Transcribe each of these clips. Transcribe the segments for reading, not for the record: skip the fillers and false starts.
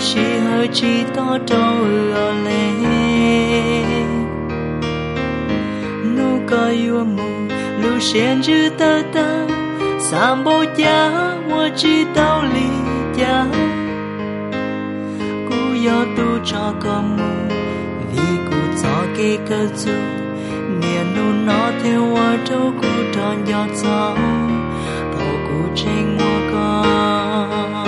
chỉ hơi chỉ to trâu ở lệ nu có yêu mù lu sen chữ tơ tơ sam bố cha mua chỉ tao li cha cú yo tu cho con mù vì cú cho cái cơ chu niềm nu nó theo hoa trâu cú tròn gió gió thầu cú trên mua con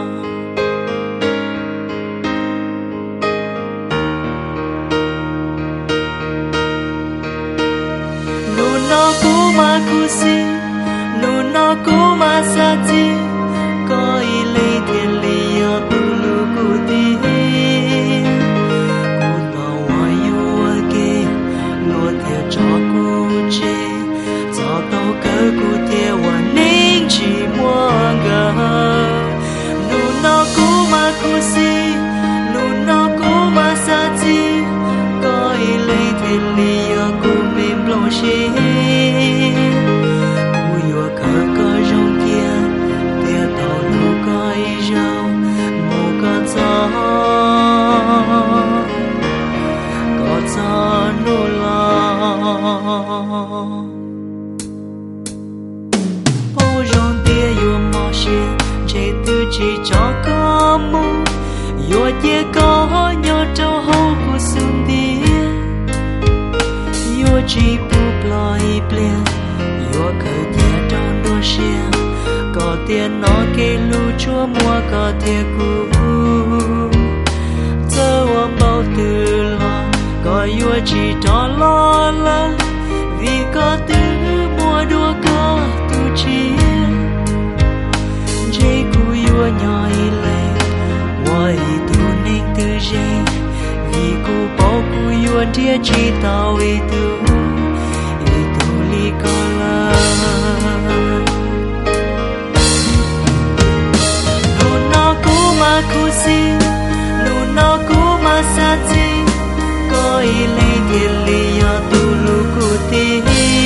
nu nó cú mà cú si nu nó cú mà sa chi có ý lấy thiên lý ở tu lu cú ti cú tao hoa yêu kê luôn theo cho cú chê cho tao cỡ cú theo hoa nín chỉ mua gờ nu nó cú mà cú si nu nó cú mà sa chi có ý lấy thiên lý ở cú mềm lâu xí bố rong tia yêu mò xe chế tư chỉ cho có mu yêu tia có nhớ trâu hậu của xuân tia yêu chỉ bu ploi ple yêu khởi tia tròn đua xe có tia nó kê lu chúa mua có tia cũ giờ hoa bao từ lo có yêu chỉ cho lo lắng vì có tư mua đua có tu chia dây cu yêu nhoi lệ ngoài tu nên tư dây vì cu bao cu yêu tia chỉ tao ý tu li có la nu nó cu mà cu si nu nó cu mà sa chi có ý lấy thiên lý ở tu lu cu ti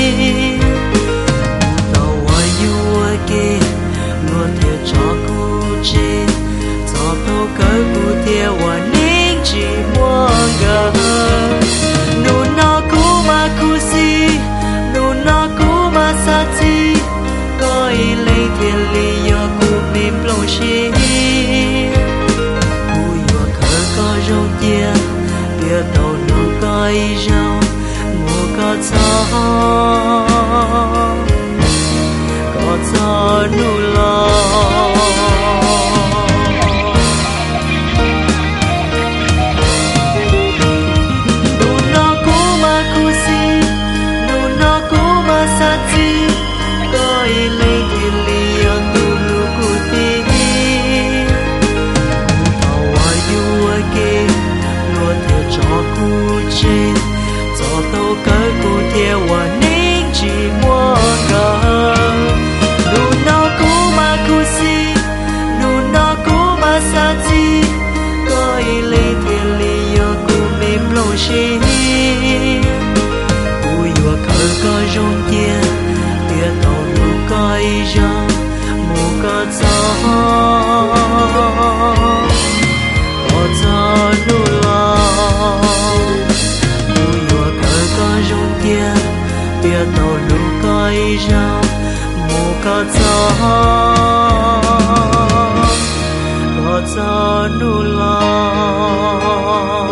tao hoa yêu kê luôn theo cho cu chê cho tao cỡ cu theo hoa nín chỉ mua gờ nu nó cu mà cu si nu nó cu mà sa chi có ý lấy thiên lý ở cu mềm lâu xí cu yêu khờ có rong tia tia tao lu coi rau mua có gió nu lo nu nó cú mà cú si nu nó cú mà sa chi có ý lấy thiên lý ở tu lu cu ti tao hoa yêu kê luôn theo cho cu chê cho tao cỡ cu theo hoa nín chỉ mua gờ nu nó cú mà cú si nu nó cú mà sa chi có ý lấy thiên lý ở cu mềm lâu xí cu yêu khờ có rong tia tia tao lu coi rau mua có gió nu lo cu yêu khờ có rong tia tia tao lu coi rau mua có gió nu lo